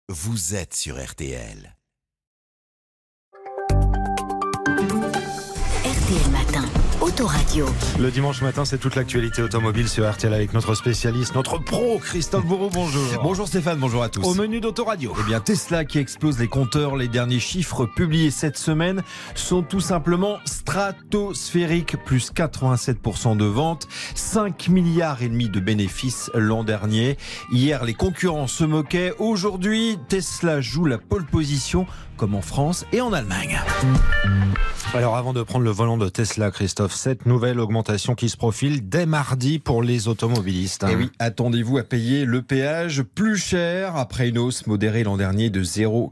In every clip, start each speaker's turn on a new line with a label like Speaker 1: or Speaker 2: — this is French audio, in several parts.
Speaker 1: vous êtes sur RTL.
Speaker 2: RTL Matin, Autoradio.
Speaker 3: Le dimanche matin, c'est toute l'actualité automobile sur RTL avec notre spécialiste, notre pro, Christophe Bourreau. Bonjour.
Speaker 4: Bonjour Stéphane, bonjour à tous.
Speaker 3: Au menu d'Autoradio.
Speaker 4: Eh bien, Tesla qui explose les compteurs. Les derniers chiffres publiés cette semaine sont tout simplement stratosphériques. Plus 87% de ventes, 5 milliards et demi de bénéfices l'an dernier. Hier, les concurrents se moquaient. Aujourd'hui, Tesla joue la pole position comme en France et en Allemagne.
Speaker 3: Alors avant de prendre le volant de Tesla, Christophe, cette nouvelle augmentation qui se profile dès mardi pour les automobilistes.
Speaker 4: Et oui, attendez-vous à payer le péage plus cher après une hausse modérée l'an dernier de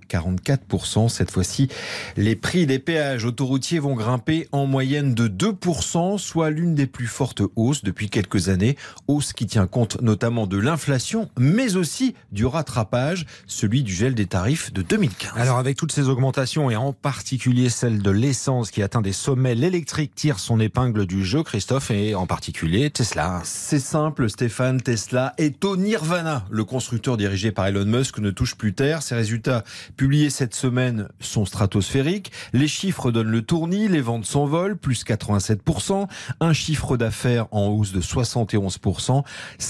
Speaker 4: 0,44%. Cette fois-ci, les prix des péages autoroutiers vont grimper en moyenne de 2%, soit l'une des plus fortes hausses depuis quelques années. Hausse qui tient compte notamment de l'inflation, mais aussi du rattrapage, celui du gel des tarifs de 2015.
Speaker 3: Alors avec toutes ces augmentations et en particulier celle de l'essence qui atteint des sommets, l'électrique tire son épingle du jeu, Christophe, et en particulier Tesla.
Speaker 4: C'est simple, Stéphane, Tesla est au nirvana. Le constructeur dirigé par Elon Musk ne touche plus terre. Ses résultats publiés cette semaine sont stratosphériques. Les chiffres donnent le tournis, les ventes s'envolent, plus 87%, un chiffre d'affaires en hausse de 71%,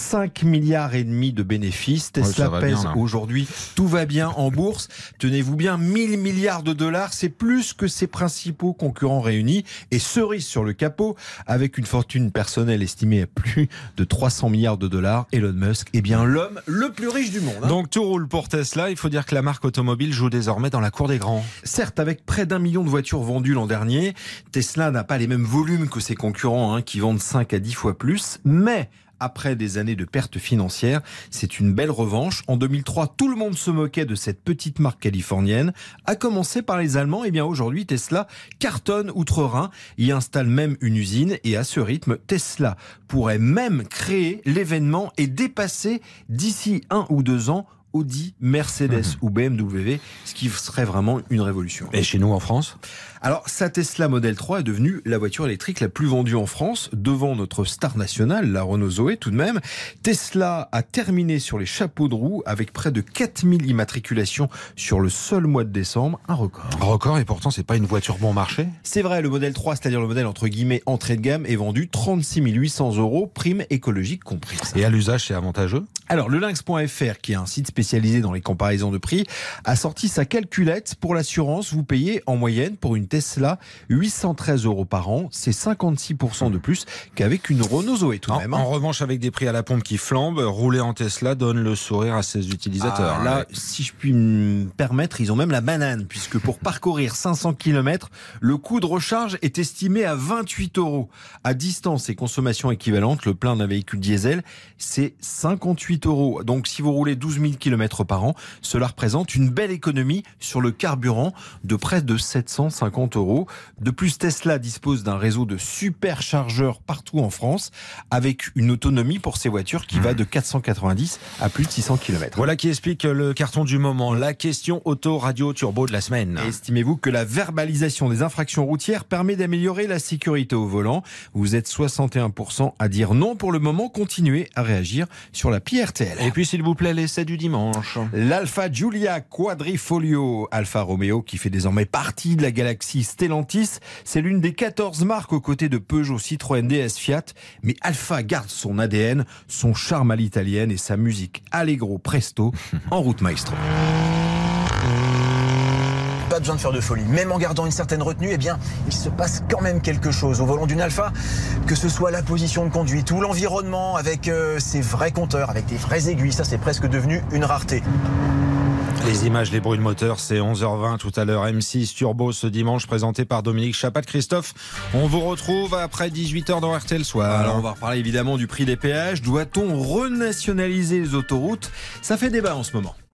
Speaker 4: 5 milliards et demi de bénéfices. Tesla pèse aujourd'hui, tout va bien en bourse. Tenez-vous bien, 1000 milliards de dollars, c'est plus que ses principaux concurrents réunis. Et cerise sur le capot, avec une fortune personnelle estimée à plus de 300 milliards de dollars, Elon Musk est bien l'homme le plus riche du monde.
Speaker 3: Donc tout roule pour Tesla. Il faut dire que la marque automobile joue désormais dans la cour des grands.
Speaker 4: Certes, avec près d'1 million de voitures vendues l'an dernier, Tesla n'a pas les mêmes volumes que ses concurrents qui vendent 5 à 10 fois plus, mais après des années de pertes financières, c'est une belle revanche. En 2003, tout le monde se moquait de cette petite marque californienne, à commencer par les Allemands. Et bien aujourd'hui, Tesla cartonne outre-Rhin, y installe même une usine. Et à ce rythme, Tesla pourrait même créer l'événement et dépasser d'ici 1 ou 2 ans Audi, Mercedes ou BMW, ce qui serait vraiment une révolution.
Speaker 3: Et chez nous en France ?
Speaker 4: Alors, sa Tesla Model 3 est devenue la voiture électrique la plus vendue en France, devant notre star nationale, la Renault Zoé tout de même. Tesla a terminé sur les chapeaux de roue avec près de 4000 immatriculations sur le seul mois de décembre, un record.
Speaker 3: Record, et pourtant c'est pas une voiture bon marché.
Speaker 4: C'est vrai, le Model 3, c'est-à-dire le modèle entre guillemets entrée de gamme, est vendu 36 800 €, prime écologique comprise.
Speaker 3: Et à l'usage, c'est avantageux ?
Speaker 4: Alors, le Lynx.fr, qui est un site spécialisé dans les comparaisons de prix, a sorti sa calculette. Pour l'assurance, vous payez en moyenne pour une Tesla 813 € par an. C'est 56% de plus qu'avec une Renault Zoé tout de même.
Speaker 3: En revanche, avec des prix à la pompe qui flambent, rouler en Tesla donne le sourire à ses utilisateurs.
Speaker 4: Là, si je puis me permettre, ils ont même la banane, puisque pour parcourir 500 km, le coût de recharge est estimé à 28 €. À distance et consommation équivalente, le plein d'un véhicule diesel, c'est 58 €. Donc si vous roulez 12 000 km par an, cela représente une belle économie sur le carburant de près de 750 €. De plus, Tesla dispose d'un réseau de superchargeurs partout en France, avec une autonomie pour ces voitures qui va de 490 à plus de 600 km.
Speaker 3: Voilà qui explique le carton du moment. La question auto radio turbo de la semaine.
Speaker 4: Estimez-vous que la verbalisation des infractions routières permet d'améliorer la sécurité au volant? Vous êtes 61% à dire non pour le moment. Continuez à réagir sur l'appli RTL.
Speaker 3: Et puis s'il vous plaît, l'essai du dimanche.
Speaker 4: L'Alfa Giulia Quadrifoglio Alfa Romeo, qui fait désormais partie de la galaxie Stellantis. C'est l'une des 14 marques aux côtés de Peugeot, Citroën, DS, Fiat. Mais Alfa garde son ADN, son charme à l'italienne et sa musique allegro presto. En route, maestro.
Speaker 5: Pas besoin de faire de folie. Même en gardant une certaine retenue, eh bien, il se passe quand même quelque chose au volant d'une Alfa, que ce soit la position de conduite ou l'environnement avec ses vrais compteurs, avec des vraies aiguilles. Ça, c'est presque devenu une rareté.
Speaker 3: Les images, les bruits de moteur, c'est 11h20 tout à l'heure. M6 Turbo ce dimanche, présenté par Dominique Chapat. Christophe, on vous retrouve après 18h dans RTL Soir.
Speaker 4: Alors on va reparler évidemment du prix des péages. Doit-on renationaliser les autoroutes? Ça fait débat en ce moment.